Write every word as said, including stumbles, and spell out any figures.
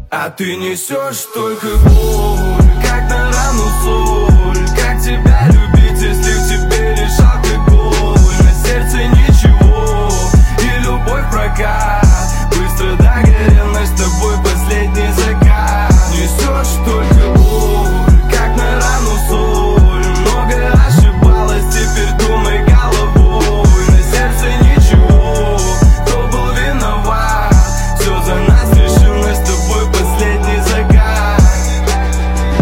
А ты несешь только боль, как на рану соль.